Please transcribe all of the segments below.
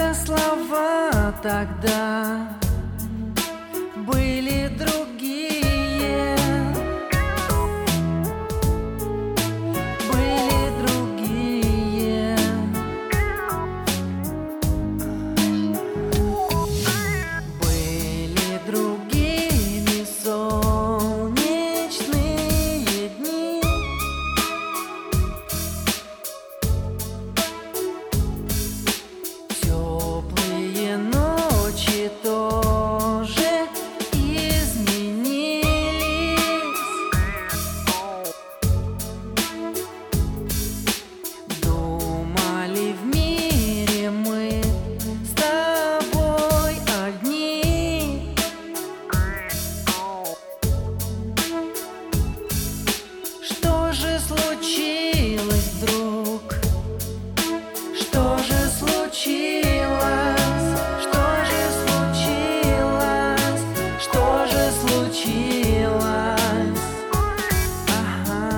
слова тогда были другие, были другие. Были другими солнечные дни. Теплые ночи тоже изменились. Думали, в мире мы с тобой одни. Что же случилось вдруг? Что же случилось? Что же случилось? Что же случилось? Ага.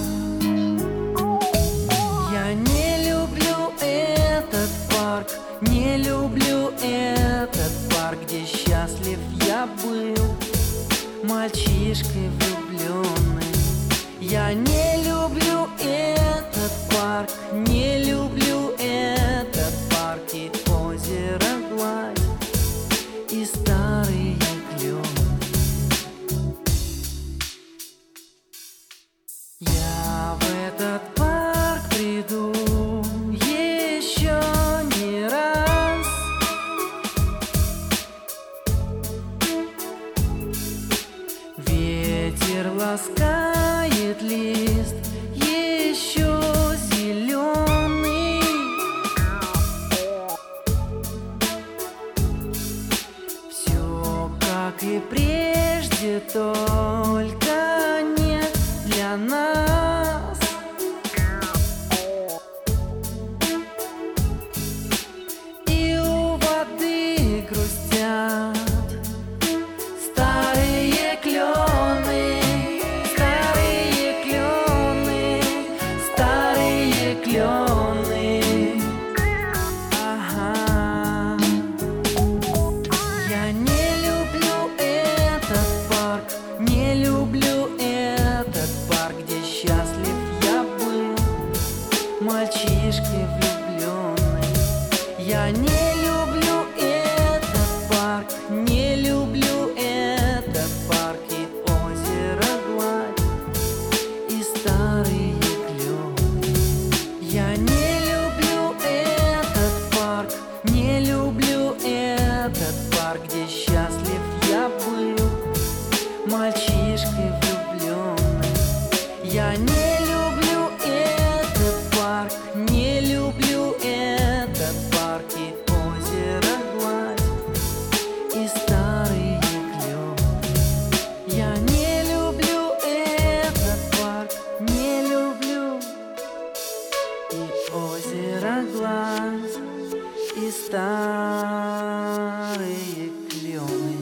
Я не люблю этот парк, не люблю этот парк, где счастлив я был, мальчишкой влюбленный. Я не люблю этот парк, не люблю этот парк, и озеро гладь, и старые клены. Я в этот парк приду еще не раз. Ветер ласкает лист еще зеленый. Все как и прежде, только не для нас. И у воды грустят старые клены, старые клены, старые клены. Ага. Я не люблю этот парк, не люблю этот парк, где счастлив я был, мальчишкой влюбленный. Я не люблю этот парк, не люблю этот парк, и озеро гладь, и старые клены. Я не люблю этот парк, не люблю этот парк, где счастлив я был, мальчишкой влюбленный. Я не люблю этот парк, не люблю этот парк, и озеро гладь, и старые клены. Я не люблю этот парк, не люблю, и озеро гладь, и старые клены.